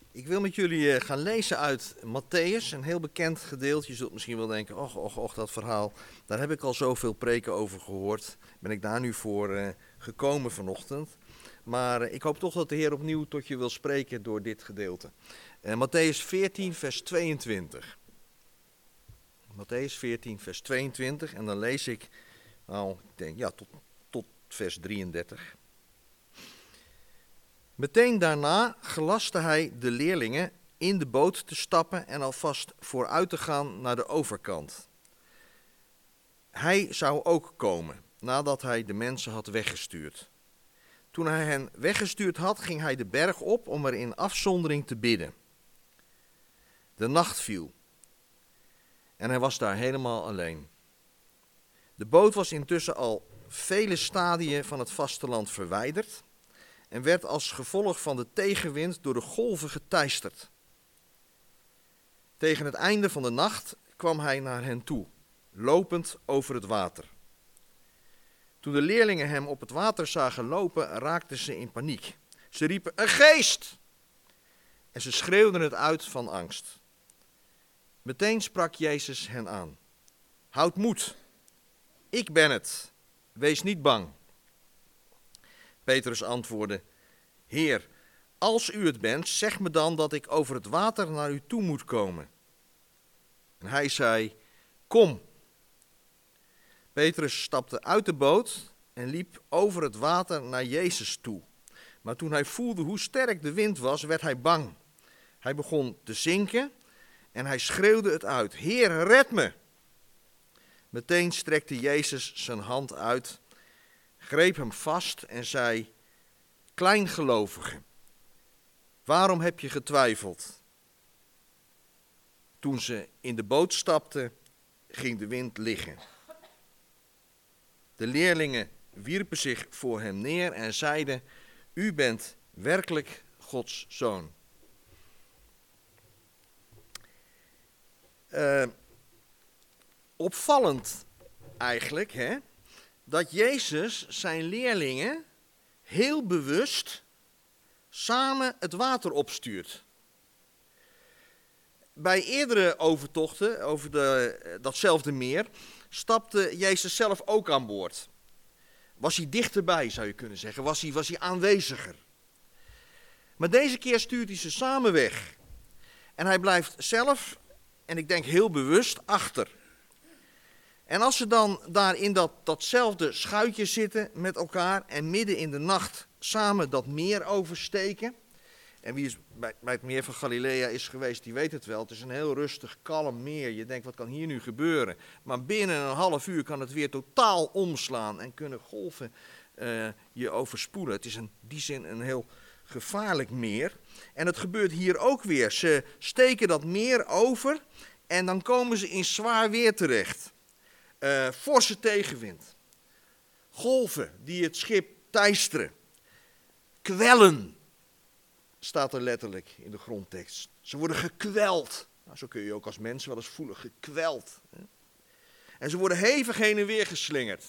Ik wil met jullie gaan lezen uit Mattheüs, een heel bekend gedeelte. Je zult misschien wel denken, och, dat verhaal, daar heb ik al zoveel preken over gehoord. Ben ik daar nu voor gekomen vanochtend. Maar ik hoop toch dat de Heer opnieuw tot je wil spreken door dit gedeelte. Mattheüs 14, vers 22. Mattheüs 14, vers 22 en dan lees ik, tot vers 33. Meteen daarna gelastte hij de leerlingen in de boot te stappen en alvast vooruit te gaan naar de overkant. Hij zou ook komen, nadat hij de mensen had weggestuurd. Toen hij hen weggestuurd had, ging hij de berg op om er in afzondering te bidden. De nacht viel en hij was daar helemaal alleen. De boot was intussen al vele stadien van het vasteland verwijderd en werd als gevolg van de tegenwind door de golven geteisterd. Tegen het einde van de nacht kwam hij naar hen toe, lopend over het water. Toen de leerlingen hem op het water zagen lopen, raakten ze in paniek. Ze riepen, een geest! En ze schreeuwden het uit van angst. Meteen sprak Jezus hen aan. Houd moed, ik ben het, wees niet bang. Petrus antwoordde, Heer, als u het bent, zeg me dan dat ik over het water naar u toe moet komen. En hij zei, kom. Petrus stapte uit de boot en liep over het water naar Jezus toe. Maar toen hij voelde hoe sterk de wind was, werd hij bang. Hij begon te zinken en hij schreeuwde het uit, Heer, red me. Meteen strekte Jezus zijn hand uit, greep hem vast en zei, kleingelovige, waarom heb je getwijfeld? Toen ze in de boot stapten, ging de wind liggen. De leerlingen wierpen zich voor hem neer en zeiden, u bent werkelijk Gods zoon. Opvallend eigenlijk, hè? Dat Jezus zijn leerlingen heel bewust samen het water opstuurt. Bij eerdere overtochten over datzelfde meer stapte Jezus zelf ook aan boord. Was hij dichterbij, zou je kunnen zeggen. Was hij aanweziger. Maar deze keer stuurt hij ze samen weg. En hij blijft zelf, en ik denk heel bewust, achter. En als ze dan daar in datzelfde schuitje zitten met elkaar en midden in de nacht samen dat meer oversteken. En wie bij het meer van Galilea is geweest, die weet het wel. Het is een heel rustig, kalm meer. Je denkt, wat kan hier nu gebeuren? Maar binnen een half uur kan het weer totaal omslaan en kunnen golven je overspoelen. Het is in die zin een heel gevaarlijk meer. En het gebeurt hier ook weer. Ze steken dat meer over en dan komen ze in zwaar weer terecht. Forse tegenwind. Golven die het schip teisteren. Kwellen. Staat er letterlijk in de grondtekst. Ze worden gekweld. Nou, zo kun je ook als mens wel eens voelen, gekweld. En ze worden hevig heen en weer geslingerd.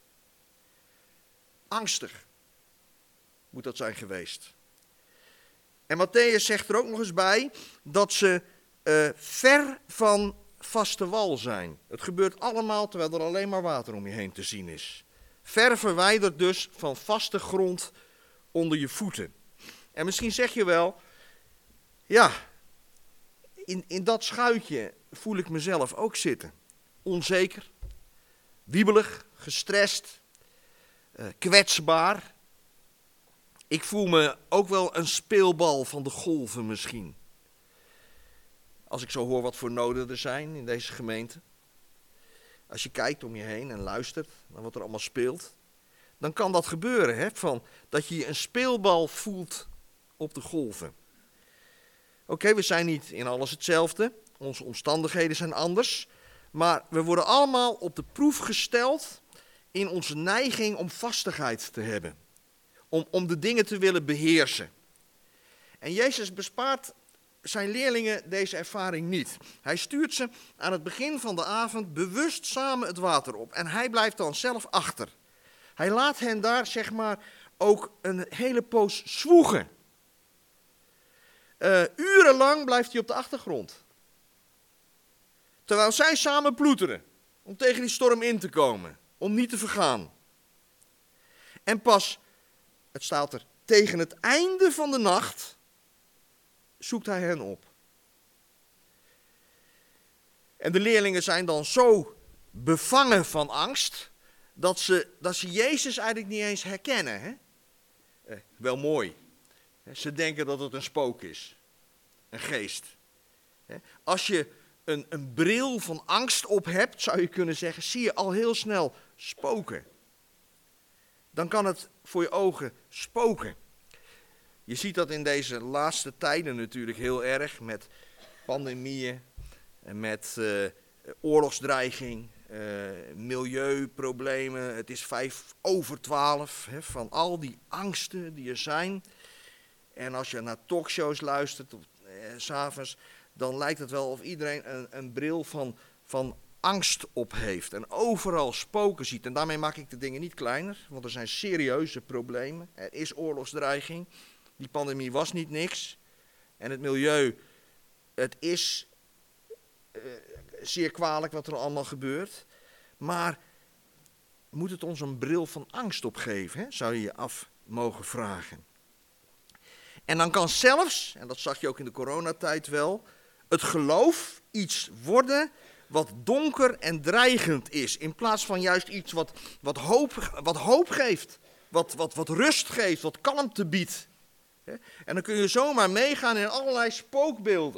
Angstig moet dat zijn geweest. En Mattheüs zegt er ook nog eens bij dat ze ver van vaste wal zijn. Het gebeurt allemaal terwijl er alleen maar water om je heen te zien is. Ver verwijderd dus van vaste grond onder je voeten. En misschien zeg je wel, ja, in dat schuitje voel ik mezelf ook zitten. Onzeker, wiebelig, gestrest, kwetsbaar. Ik voel me ook wel een speelbal van de golven misschien. Als ik zo hoor wat voor noden er zijn in deze gemeente. Als je kijkt om je heen en luistert naar wat er allemaal speelt. Dan kan dat gebeuren, hè, dat je je een speelbal voelt op de golven. Oké, we zijn niet in alles hetzelfde. Onze omstandigheden zijn anders. Maar we worden allemaal op de proef gesteld in onze neiging om vastigheid te hebben. Om de dingen te willen beheersen. En Jezus bespaart zijn leerlingen deze ervaring niet. Hij stuurt ze aan het begin van de avond bewust samen het water op. En hij blijft dan zelf achter. Hij laat hen daar, zeg maar, ook een hele poos zwoegen. urenlang blijft hij op de achtergrond. Terwijl zij samen ploeteren om tegen die storm in te komen, om niet te vergaan. En pas, het staat er, tegen het einde van de nacht zoekt hij hen op. En de leerlingen zijn dan zo bevangen van angst, dat ze Jezus eigenlijk niet eens herkennen. Hè? Wel mooi. Ze denken dat het een spook is. Een geest. Als je een bril van angst op hebt, zou je kunnen zeggen, zie je al heel snel spoken. Dan kan het voor je ogen spoken. Je ziet dat in deze laatste tijden natuurlijk heel erg met pandemieën, met oorlogsdreiging, milieuproblemen. Het is 11:55, van al die angsten die er zijn. En als je naar talkshows luistert, 's avonds, dan lijkt het wel of iedereen een bril van angst op heeft. En overal spoken ziet. En daarmee maak ik de dingen niet kleiner, want er zijn serieuze problemen. Er is oorlogsdreiging. Die pandemie was niet niks. En het milieu, het is zeer kwalijk wat er allemaal gebeurt. Maar moet het ons een bril van angst opgeven, hè? Zou je je af mogen vragen. En dan kan zelfs, en dat zag je ook in de coronatijd wel, het geloof iets worden wat donker en dreigend is. In plaats van juist iets wat hoop geeft, wat rust geeft, wat kalmte biedt. En dan kun je zomaar meegaan in allerlei spookbeelden.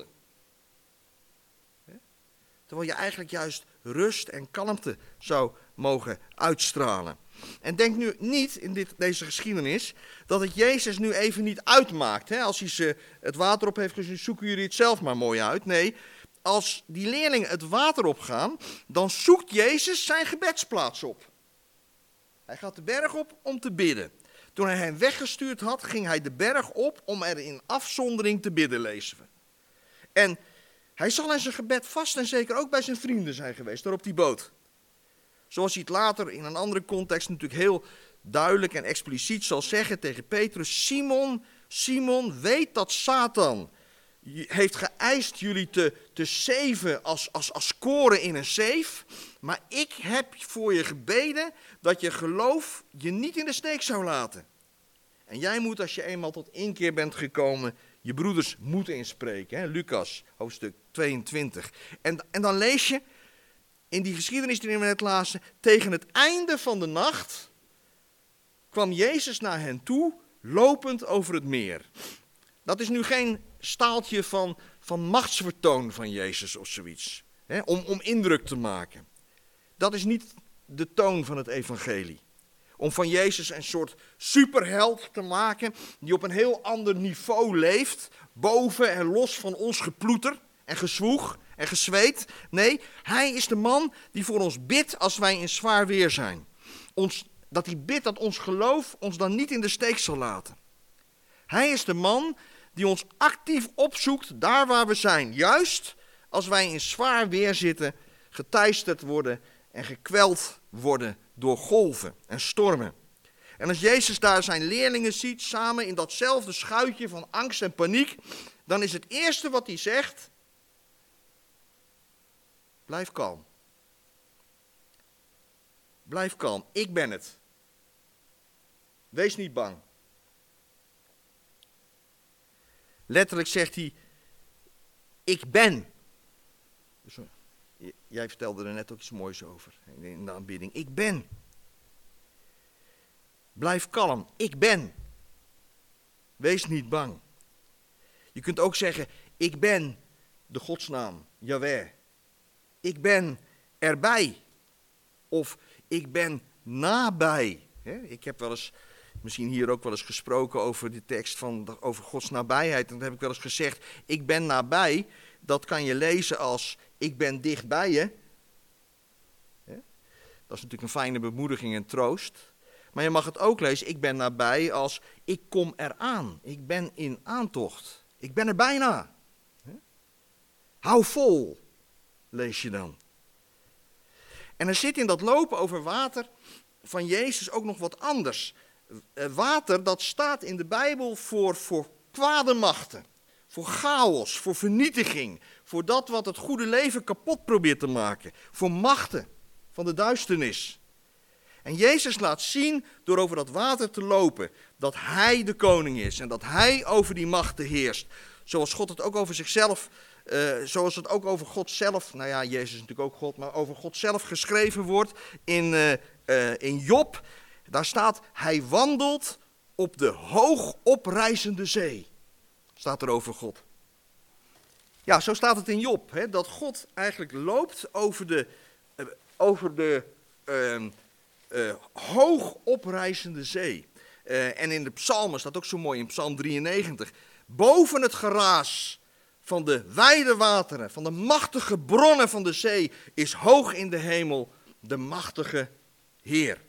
Terwijl je eigenlijk juist rust en kalmte zou mogen uitstralen. En denk nu niet in deze geschiedenis dat het Jezus nu even niet uitmaakt. Hè? Als hij ze het water op heeft gezien, zoeken jullie het zelf maar mooi uit. Nee, als die leerlingen het water opgaan, dan zoekt Jezus zijn gebedsplaats op. Hij gaat de berg op om te bidden. Toen hij hen weggestuurd had, ging hij de berg op om er in afzondering te bidden, lezen we. En hij zal in zijn gebed vast en zeker ook bij zijn vrienden zijn geweest, daar op die boot. Zoals hij het later in een andere context natuurlijk heel duidelijk en expliciet zal zeggen tegen Petrus: Simon, Simon, weet dat Satan heeft geëist jullie te zeven als koren in een zeef. Maar ik heb voor je gebeden dat je geloof je niet in de steek zou laten. En jij moet, als je eenmaal tot inkeer bent gekomen, je broeders moeten inspreken. Hè? Lucas, hoofdstuk 22. En dan lees je in die geschiedenis die we net lazen, tegen het einde van de nacht kwam Jezus naar hen toe, lopend over het meer. Dat is nu geen staaltje van machtsvertoon van Jezus of zoiets, hè, om indruk te maken. Dat is niet de toon van het evangelie. Om van Jezus een soort superheld te maken die op een heel ander niveau leeft, boven en los van ons geploeter en gezwoeg en gezweet. Nee, hij is de man die voor ons bidt als wij in zwaar weer zijn. Dat hij bidt dat ons geloof ons dan niet in de steek zal laten. Hij is de man die ons actief opzoekt daar waar we zijn. Juist als wij in zwaar weer zitten, geteisterd worden en gekweld worden door golven en stormen. En als Jezus daar zijn leerlingen ziet, samen in datzelfde schuitje van angst en paniek, dan is het eerste wat hij zegt: blijf kalm. Blijf kalm, ik ben het. Wees niet bang. Letterlijk zegt hij: ik ben. Jij vertelde er net ook iets moois over in de aanbidding. Ik ben. Blijf kalm, ik ben. Wees niet bang. Je kunt ook zeggen: ik ben de godsnaam, Yahweh. Ik ben erbij. Of ik ben nabij. Ik heb wel eens, misschien hier ook wel eens gesproken over de tekst over Gods nabijheid. En dan heb ik wel eens gezegd: ik ben nabij. Dat kan je lezen als: ik ben dicht bij je. Dat is natuurlijk een fijne bemoediging en troost. Maar je mag het ook lezen: ik ben nabij als: ik kom eraan. Ik ben in aantocht. Ik ben er bijna. Hou vol, lees je dan. En er zit in dat lopen over water van Jezus ook nog wat anders. Water, dat staat in de Bijbel voor kwade machten. voor chaos, voor vernietiging, voor dat wat het goede leven kapot probeert te maken, voor machten van de duisternis. En Jezus laat zien, door over dat water te lopen, dat hij de koning is en dat hij over die machten heerst. Zoals God het ook over zichzelf, zoals het ook over God zelf, nou ja, Jezus is natuurlijk ook God, maar over God zelf geschreven wordt in Job. Daar staat, hij wandelt op de hoog oprijzende zee. Staat er over God. Ja, zo staat het in Job, hè, dat God eigenlijk loopt over de hoog oprijzende zee. En in de psalmen staat ook zo mooi in Psalm 93. Boven het geraas van de wijde wateren, van de machtige bronnen van de zee, is hoog in de hemel de machtige Heer.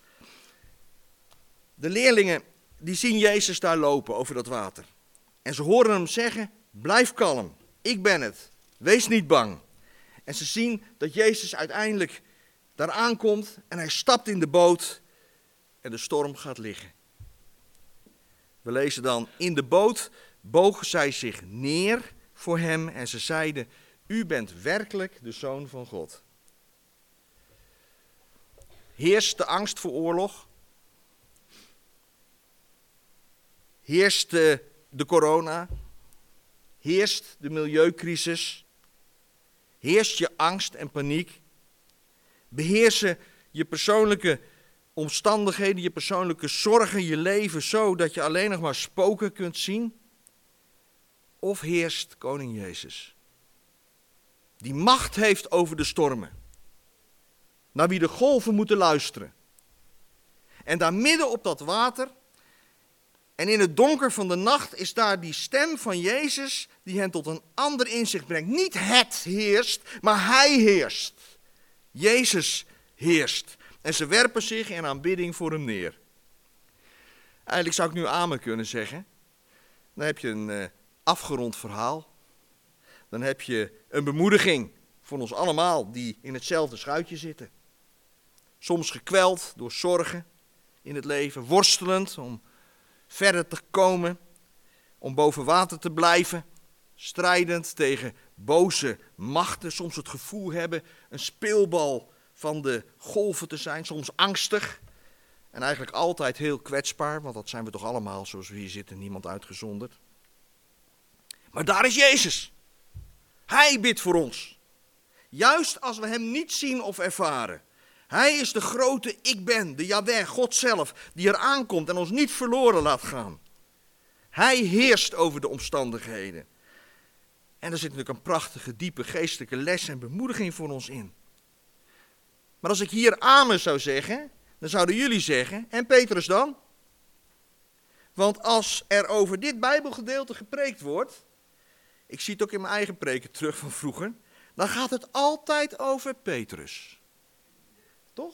De leerlingen die zien Jezus daar lopen over dat water. En ze horen hem zeggen, blijf kalm, ik ben het, wees niet bang. En ze zien dat Jezus uiteindelijk daar aankomt en hij stapt in de boot en de storm gaat liggen. We lezen dan, in de boot bogen zij zich neer voor hem en ze zeiden, u bent werkelijk de Zoon van God. Heerst de angst voor oorlog? Heerst de corona? Heerst de milieucrisis? Heerst je angst en paniek? Beheersen je persoonlijke omstandigheden, je persoonlijke zorgen, je leven zo dat je alleen nog maar spoken kunt zien? Of heerst koning Jezus, die macht heeft over de stormen, naar wie de golven moeten luisteren. En daar midden op dat water en in het donker van de nacht is daar die stem van Jezus die hen tot een ander inzicht brengt. Niet het heerst, maar hij heerst. Jezus heerst. En ze werpen zich in aanbidding voor hem neer. Eigenlijk zou ik nu amen kunnen zeggen. Dan heb je een afgerond verhaal. Dan heb je een bemoediging voor ons allemaal die in hetzelfde schuitje zitten. Soms gekweld door zorgen in het leven, worstelend om verder te komen, om boven water te blijven, strijdend tegen boze machten, soms het gevoel hebben een speelbal van de golven te zijn, soms angstig en eigenlijk altijd heel kwetsbaar, want dat zijn we toch allemaal zoals we hier zitten, niemand uitgezonderd. Maar daar is Jezus. Hij bidt voor ons. Juist als we hem niet zien of ervaren. Hij is de grote ik ben, de Yahweh, God zelf, die er aankomt en ons niet verloren laat gaan. Hij heerst over de omstandigheden. En er zit natuurlijk een prachtige, diepe geestelijke les en bemoediging voor ons in. Maar als ik hier amen zou zeggen, dan zouden jullie zeggen, en Petrus dan? Want als er over dit Bijbelgedeelte gepreekt wordt, ik zie het ook in mijn eigen preken terug van vroeger, dan gaat het altijd over Petrus. Toch?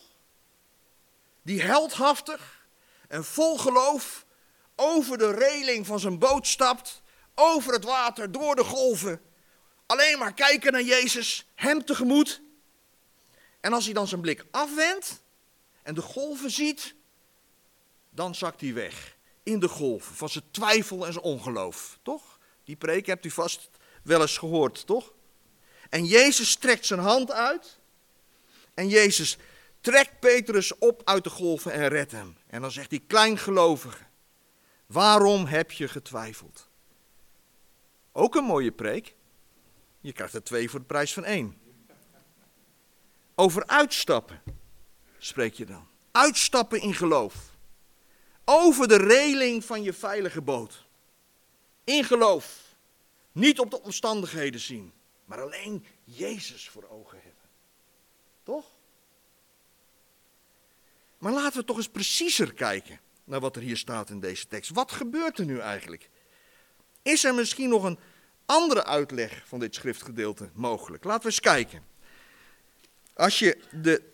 Die heldhaftig en vol geloof over de reling van zijn boot stapt, over het water, door de golven. Alleen maar kijken naar Jezus, hem tegemoet. En als hij dan zijn blik afwendt en de golven ziet, dan zakt hij weg in de golven van zijn twijfel en zijn ongeloof. Toch? Die preek hebt u vast wel eens gehoord, toch? En Jezus strekt zijn hand uit en Jezus trekt Petrus op uit de golven en redt hem. En dan zegt hij, kleingelovige, waarom heb je getwijfeld? Ook een mooie preek. Je krijgt er 2 voor de prijs van 1. Over uitstappen spreek je dan. Uitstappen in geloof. Over de reling van je veilige boot. In geloof. Niet op de omstandigheden zien, maar alleen Jezus voor ogen hebben. Toch? Maar laten we toch eens preciezer kijken naar wat er hier staat in deze tekst. Wat gebeurt er nu eigenlijk? Is er misschien nog een andere uitleg van dit schriftgedeelte mogelijk? Laten we eens kijken. Als je de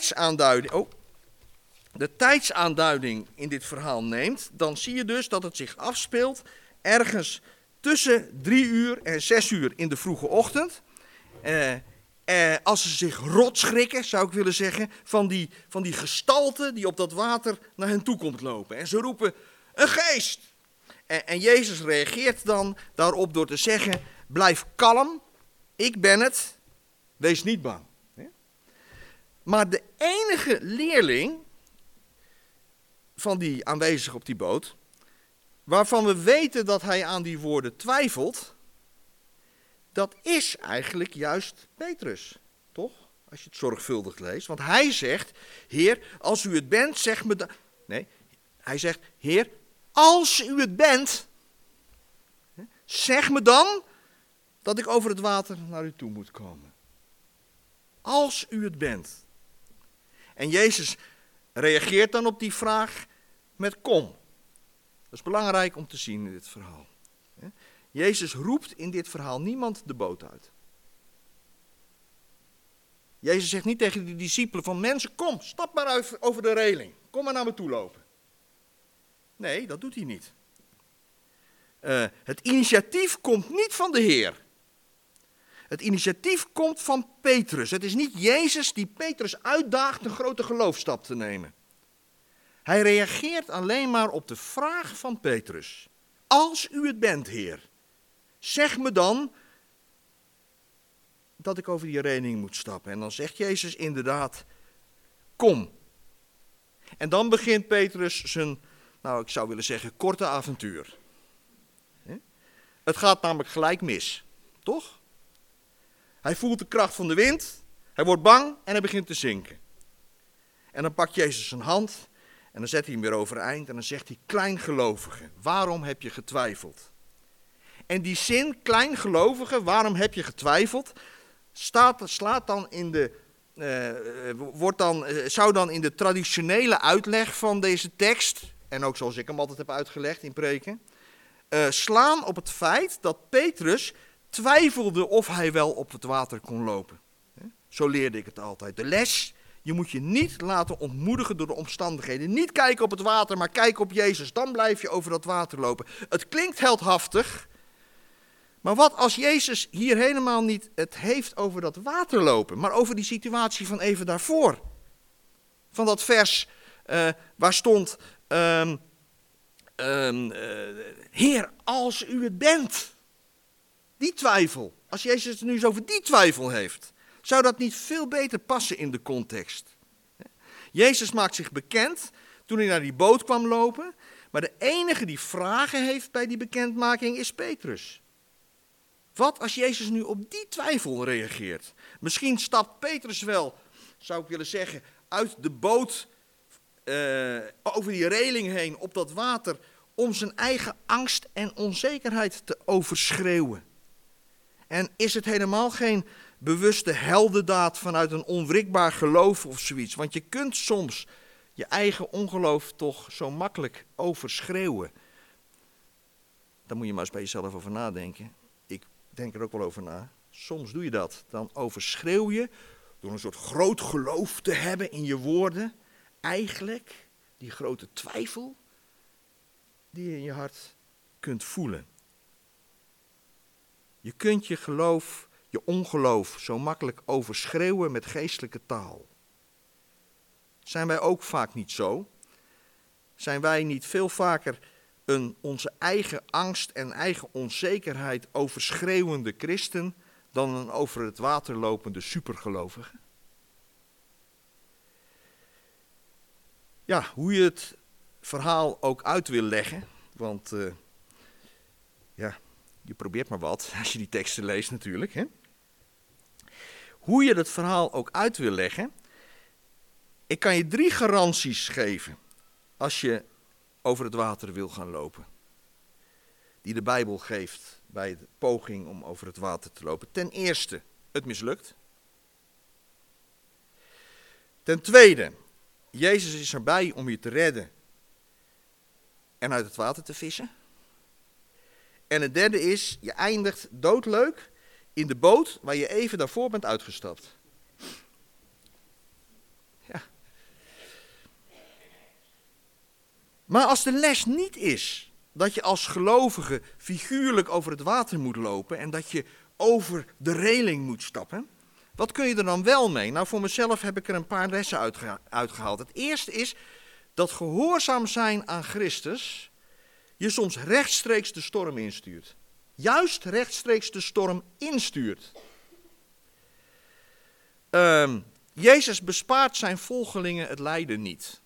tijdsaanduiding in dit verhaal neemt, dan zie je dus dat het zich afspeelt ergens tussen 3 uur en 6 uur in de vroege ochtend. Als ze zich rot schrikken, zou ik willen zeggen, van die gestalte die op dat water naar hen toe komt lopen. En ze roepen, een geest! En Jezus reageert dan daarop door te zeggen, blijf kalm, ik ben het, wees niet bang. Maar de enige leerling van die aanwezig op die boot, waarvan we weten dat hij aan die woorden twijfelt, dat is eigenlijk juist Petrus, toch? Als je het zorgvuldig leest. Want hij zegt, Heer, als u het bent, zeg me dan. Nee, hij zegt, Heer, als u het bent, zeg me dan dat ik over het water naar u toe moet komen. Als u het bent. En Jezus reageert dan op die vraag met kom. Dat is belangrijk om te zien in dit verhaal. Jezus roept in dit verhaal niemand de boot uit. Jezus zegt niet tegen de discipelen van mensen, kom, stap maar over de reling. Kom maar naar me toe lopen. Nee, dat doet hij niet. Het initiatief komt niet van de Heer. Het initiatief komt van Petrus. Het is niet Jezus die Petrus uitdaagt een grote geloofsstap te nemen. Hij reageert alleen maar op de vraag van Petrus. Als u het bent, Heer, zeg me dan dat ik over die reling moet stappen. En dan zegt Jezus inderdaad, kom. En dan begint Petrus zijn, ik zou willen zeggen, korte avontuur. Het gaat namelijk gelijk mis, toch? Hij voelt de kracht van de wind, hij wordt bang en hij begint te zinken. En dan pakt Jezus zijn hand en dan zet hij hem weer overeind en dan zegt hij, kleingelovige, waarom heb je getwijfeld? En die zin, kleingelovige, waarom heb je getwijfeld, slaat dan in de, zou dan in de traditionele uitleg van deze tekst, en ook zoals ik hem altijd heb uitgelegd in preken, slaan op het feit dat Petrus twijfelde of hij wel op het water kon lopen. Zo leerde ik het altijd. De les, je moet je niet laten ontmoedigen door de omstandigheden. Niet kijken op het water, maar kijken op Jezus. Dan blijf je over dat water lopen. Het klinkt heldhaftig, maar wat als Jezus hier helemaal niet het heeft over dat water lopen, maar over die situatie van even daarvoor. Van dat vers waar stond, Heer, als u het bent. Die twijfel, als Jezus het nu eens over die twijfel heeft, zou dat niet veel beter passen in de context? Jezus maakt zich bekend toen hij naar die boot kwam lopen, maar de enige die vragen heeft bij die bekendmaking is Petrus. Wat als Jezus nu op die twijfel reageert? Misschien stapt Petrus wel, zou ik willen zeggen, uit de boot over die reling heen op dat water om zijn eigen angst en onzekerheid te overschreeuwen. En is het helemaal geen bewuste heldendaad vanuit een onwrikbaar geloof of zoiets? Want je kunt soms je eigen ongeloof toch zo makkelijk overschreeuwen. Daar moet je maar eens bij jezelf over nadenken. Ik denk er ook wel over na. Soms doe je dat. Dan overschreeuw je door een soort groot geloof te hebben in je woorden. Eigenlijk die grote twijfel die je in je hart kunt voelen. Je kunt je geloof, je ongeloof zo makkelijk overschreeuwen met geestelijke taal. Zijn wij ook vaak niet zo? Zijn wij niet veel vaker een onze eigen angst en eigen onzekerheid overschreeuwende christen dan een over het water lopende supergelovige? Ja, hoe je het verhaal ook uit wil leggen, want je probeert maar wat als je die teksten leest natuurlijk. Hè? Hoe je het verhaal ook uit wil leggen, ik kan je 3 garanties geven als je over het water wil gaan lopen. Die de Bijbel geeft bij de poging om over het water te lopen. Ten eerste, het mislukt. Ten tweede, Jezus is erbij om je te redden en uit het water te vissen. En het derde is, je eindigt doodleuk in de boot waar je even daarvoor bent uitgestapt. Ja. Maar als de les niet is dat je als gelovige figuurlijk over het water moet lopen en dat je over de reling moet stappen, wat kun je er dan wel mee? Nou, voor mezelf heb ik er een paar lessen uitgehaald. Het eerste is dat gehoorzaam zijn aan Christus je soms rechtstreeks de storm instuurt. Juist rechtstreeks de storm instuurt. Jezus bespaart zijn volgelingen het lijden niet.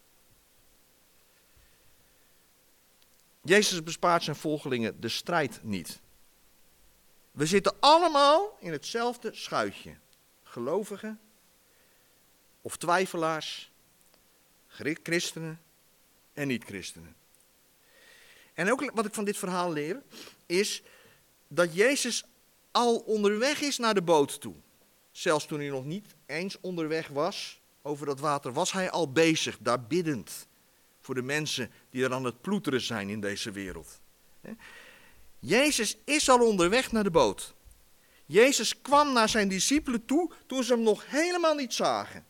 Jezus bespaart zijn volgelingen de strijd niet. We zitten allemaal in hetzelfde schuitje. Gelovigen of twijfelaars, christenen en niet-christenen. En ook wat ik van dit verhaal leer, is dat Jezus al onderweg is naar de boot toe. Zelfs toen hij nog niet eens onderweg was over dat water, was hij al bezig, daar biddend. Voor de mensen die er aan het ploeteren zijn in deze wereld. Jezus is al onderweg naar de boot. Jezus kwam naar zijn discipelen toe toen ze hem nog helemaal niet zagen.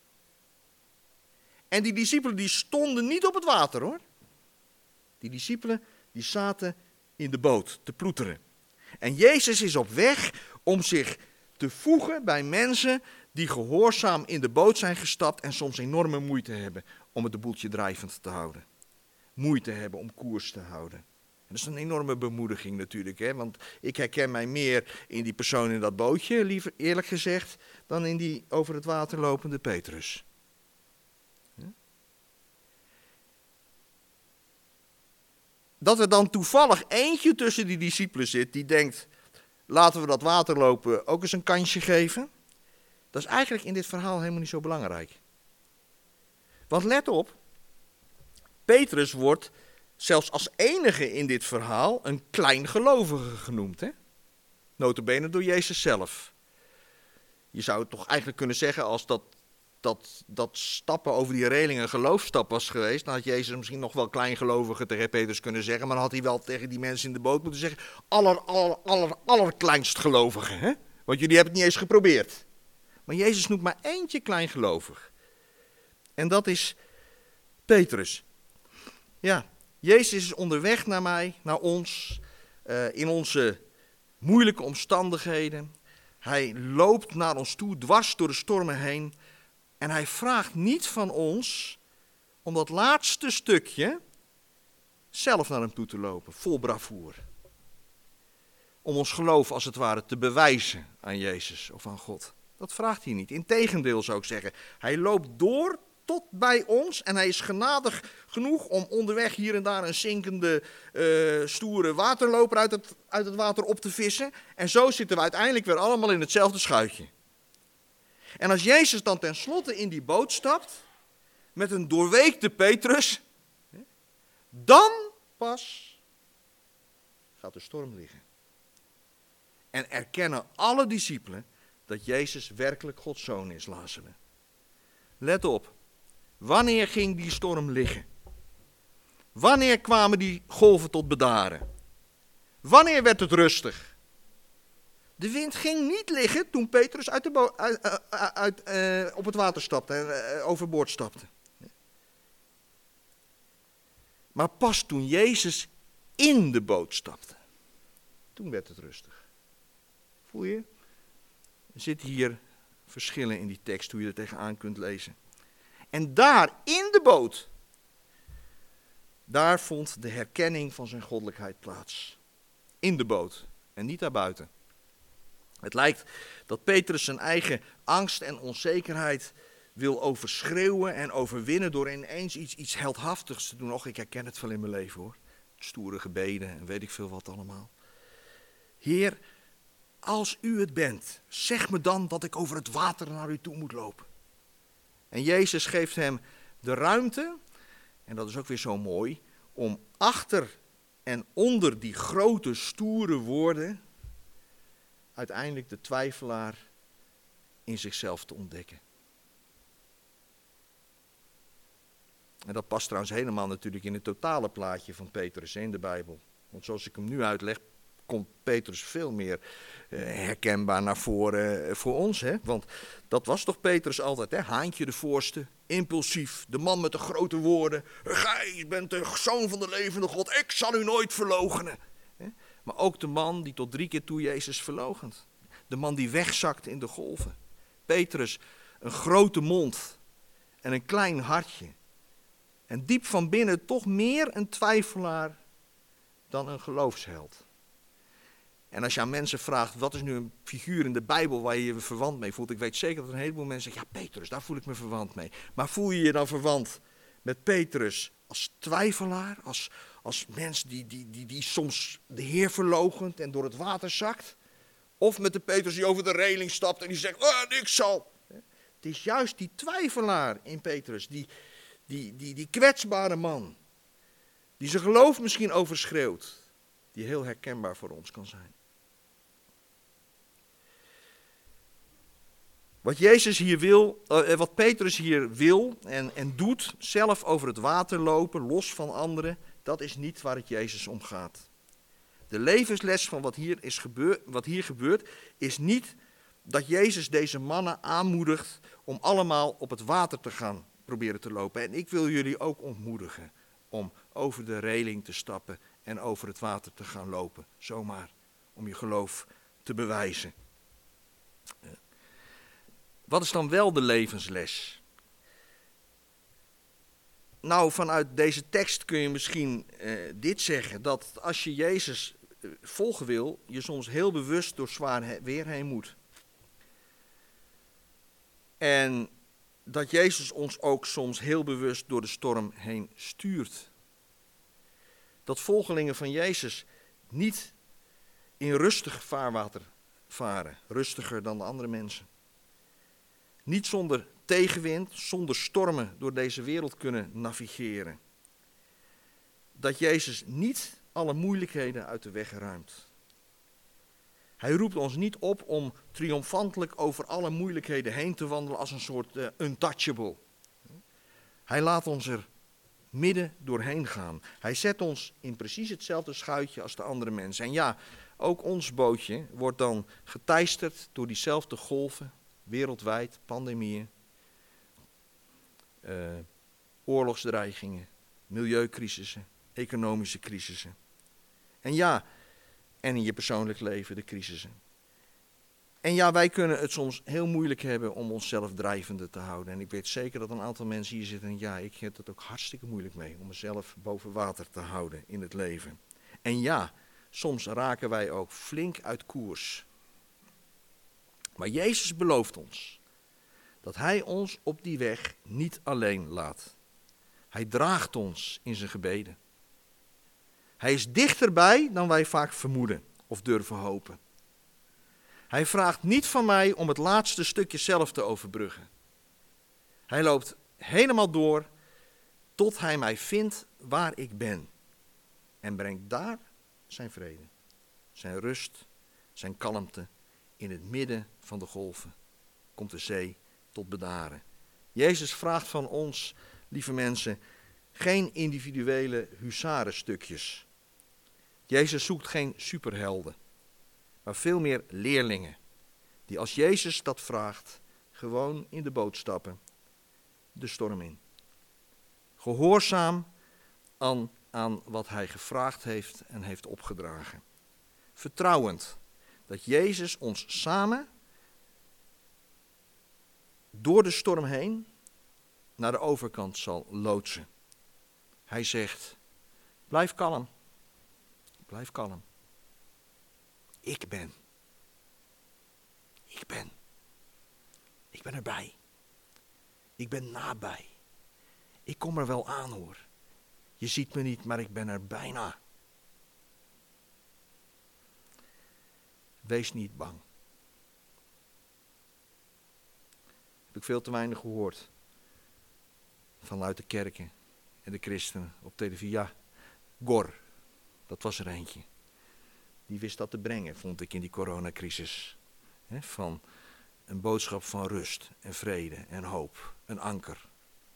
En die discipelen die stonden niet op het water hoor. Die discipelen die zaten in de boot te ploeteren. En Jezus is op weg om zich te voegen bij mensen die gehoorzaam in de boot zijn gestapt en soms enorme moeite hebben om het boeltje drijvend te houden. Moeite hebben om koers te houden. En dat is een enorme bemoediging natuurlijk, hè? Want ik herken mij meer in die persoon in dat bootje, liever eerlijk gezegd, dan in die over het water lopende Petrus. Dat er dan toevallig eentje tussen die discipelen zit die denkt, laten we dat waterlopen ook eens een kansje geven. Dat is eigenlijk in dit verhaal helemaal niet zo belangrijk. Want let op, Petrus wordt zelfs als enige in dit verhaal een kleingelovige genoemd. Hè? Nota bene door Jezus zelf. Je zou het toch eigenlijk kunnen zeggen als dat stappen over die reling een geloofstap was geweest. Dan had Jezus misschien nog wel kleingelovige tegen Petrus kunnen zeggen. Maar dan had hij wel tegen die mensen in de boot moeten zeggen, allerkleinst gelovige. Hè? Want jullie hebben het niet eens geprobeerd. Maar Jezus noemt maar eentje kleingelovig. En dat is Petrus. Ja, Jezus is onderweg naar mij, naar ons, in onze moeilijke omstandigheden. Hij loopt naar ons toe, dwars door de stormen heen. En hij vraagt niet van ons om dat laatste stukje zelf naar hem toe te lopen, vol bravoure. Om ons geloof als het ware te bewijzen aan Jezus of aan God. Dat vraagt hij niet. Integendeel zou ik zeggen. Hij loopt door tot bij ons en hij is genadig genoeg om onderweg hier en daar een zinkende, stoere waterloper uit het water op te vissen. En zo zitten we uiteindelijk weer allemaal in hetzelfde schuitje. En als Jezus dan tenslotte in die boot stapt, met een doorweekte Petrus, dan pas gaat de storm liggen. En erkennen alle discipelen dat Jezus werkelijk Gods zoon is, lazen we. Let op, wanneer ging die storm liggen? Wanneer kwamen die golven tot bedaren? Wanneer werd het rustig? De wind ging niet liggen toen Petrus op het water stapte en overboord stapte. Maar pas toen Jezus in de boot stapte, toen werd het rustig. Voel je? Er zitten hier verschillen in die tekst, hoe je er tegenaan kunt lezen. En daar, in de boot, daar vond de herkenning van zijn goddelijkheid plaats. In de boot en niet daarbuiten. Het lijkt dat Petrus zijn eigen angst en onzekerheid wil overschreeuwen en overwinnen door ineens iets heldhaftigs te doen. Och, ik herken het wel in mijn leven hoor. Stoere gebeden en weet ik veel wat allemaal. Heer, als u het bent, zeg me dan dat ik over het water naar u toe moet lopen. En Jezus geeft hem de ruimte, en dat is ook weer zo mooi, om achter en onder die grote stoere woorden uiteindelijk de twijfelaar in zichzelf te ontdekken. En dat past trouwens helemaal natuurlijk in het totale plaatje van Petrus in de Bijbel. Want zoals ik hem nu uitleg, komt Petrus veel meer herkenbaar naar voren voor ons. Hè? Want dat was toch Petrus altijd, hè? Haantje de voorste, impulsief, de man met de grote woorden. Gij bent de zoon van de levende God, ik zal u nooit verloochenen. Maar ook de man die tot 3 keer toe Jezus verloochent. De man die wegzakt in de golven. Petrus, een grote mond en een klein hartje. En diep van binnen toch meer een twijfelaar dan een geloofsheld. En als je aan mensen vraagt, wat is nu een figuur in de Bijbel waar je je verwant mee voelt? Ik weet zeker dat een heleboel mensen zeggen, ja, Petrus, daar voel ik me verwant mee. Maar voel je je dan verwant met Petrus als twijfelaar? Als mens die soms de Heer verloochent en door het water zakt? Of met de Petrus die over de reling stapt en die zegt, niks zal. Het is juist die twijfelaar in Petrus, die kwetsbare man, die zijn geloof misschien overschreeuwt, die heel herkenbaar voor ons kan zijn. Wat Jezus hier wil, wat Petrus hier wil en doet, zelf over het water lopen, los van anderen, dat is niet waar het Jezus om gaat. De levensles van wat hier gebeurt, is niet dat Jezus deze mannen aanmoedigt om allemaal op het water te gaan proberen te lopen. En ik wil jullie ook ontmoedigen om over de reling te stappen en over het water te gaan lopen. Zomaar om je geloof te bewijzen. Wat is dan wel de levensles? Nou, vanuit deze tekst kun je misschien dit zeggen, dat als je Jezus volgen wil, je soms heel bewust door zwaar weer heen moet. En dat Jezus ons ook soms heel bewust door de storm heen stuurt. Dat volgelingen van Jezus niet in rustig vaarwater varen, rustiger dan de andere mensen. Niet zonder tegenwind, zonder stormen door deze wereld kunnen navigeren. Dat Jezus niet alle moeilijkheden uit de weg ruimt. Hij roept ons niet op om triomfantelijk over alle moeilijkheden heen te wandelen als een soort untouchable. Hij laat ons er midden doorheen gaan. Hij zet ons in precies hetzelfde schuitje als de andere mensen. En ja, ook ons bootje wordt dan geteisterd door diezelfde golven, wereldwijd, pandemieën, oorlogsdreigingen, milieucrisissen, economische crisissen. En ja, en in je persoonlijk leven de crisissen. En ja, wij kunnen het soms heel moeilijk hebben om onszelf drijvende te houden. En ik weet zeker dat een aantal mensen hier zitten en ja, ik heb het ook hartstikke moeilijk mee om mezelf boven water te houden in het leven. En ja, soms raken wij ook flink uit koers. Maar Jezus belooft ons dat Hij ons op die weg niet alleen laat. Hij draagt ons in zijn gebeden. Hij is dichterbij dan wij vaak vermoeden of durven hopen. Hij vraagt niet van mij om het laatste stukje zelf te overbruggen. Hij loopt helemaal door tot hij mij vindt waar ik ben. En brengt daar zijn vrede, zijn rust, zijn kalmte. In het midden van de golven komt de zee tot bedaren. Jezus vraagt van ons, lieve mensen, geen individuele huzarenstukjes. Jezus zoekt geen superhelden, maar veel meer leerlingen. Die als Jezus dat vraagt, gewoon in de boot stappen, de storm in. Gehoorzaam aan wat hij gevraagd heeft en heeft opgedragen. Vertrouwend dat Jezus ons samen door de storm heen naar de overkant zal loodsen. Hij zegt, blijf kalm. Blijf kalm. Ik ben. Ik ben erbij. Ik ben nabij. Ik kom er wel aan, hoor. Je ziet me niet, maar ik ben er bijna. Wees niet bang. Heb ik veel te weinig gehoord. Vanuit de kerken en de christenen op televisie. Ja, Gor, dat was er eentje. Die wist dat te brengen, vond ik in die coronacrisis. Van een boodschap van rust en vrede en hoop. Een anker.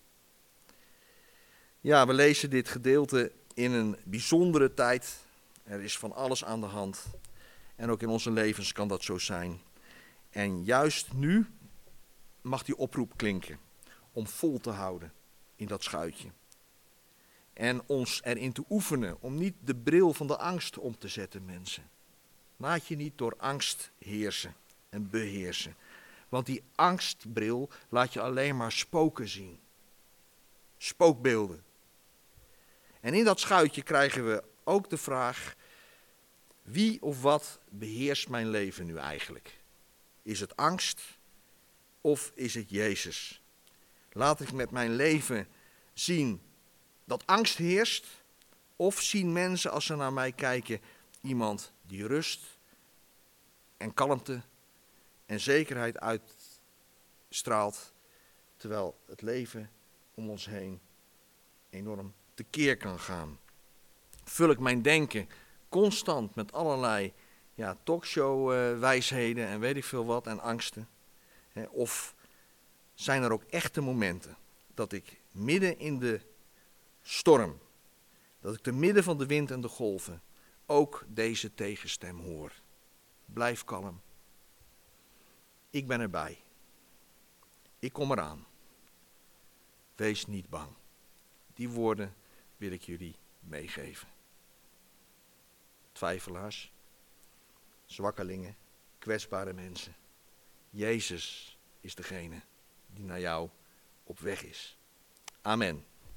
Ja, we lezen dit gedeelte in een bijzondere tijd. Er is van alles aan de hand. En ook in onze levens kan dat zo zijn. En juist nu mag die oproep klinken om vol te houden in dat schuitje. En ons erin te oefenen om niet de bril van de angst om te zetten, mensen. Laat je niet door angst heersen en beheersen. Want die angstbril laat je alleen maar spoken zien. Spookbeelden. En in dat schuitje krijgen we ook de vraag, wie of wat beheerst mijn leven nu eigenlijk? Is het angst of is het Jezus? Laat ik met mijn leven zien dat angst heerst, of zien mensen als ze naar mij kijken iemand die rust en kalmte en zekerheid uitstraalt, terwijl het leven om ons heen enorm tekeer kan gaan. Vul ik mijn denken constant met allerlei talkshow-wijsheden en weet ik veel wat en angsten? Of zijn er ook echte momenten dat ik midden in de storm, dat ik te midden van de wind en de golven ook deze tegenstem hoor? Blijf kalm. Ik ben erbij. Ik kom eraan. Wees niet bang. Die woorden wil ik jullie meegeven. Twijfelaars, zwakkelingen, kwetsbare mensen. Jezus is degene die naar jou op weg is. Amen.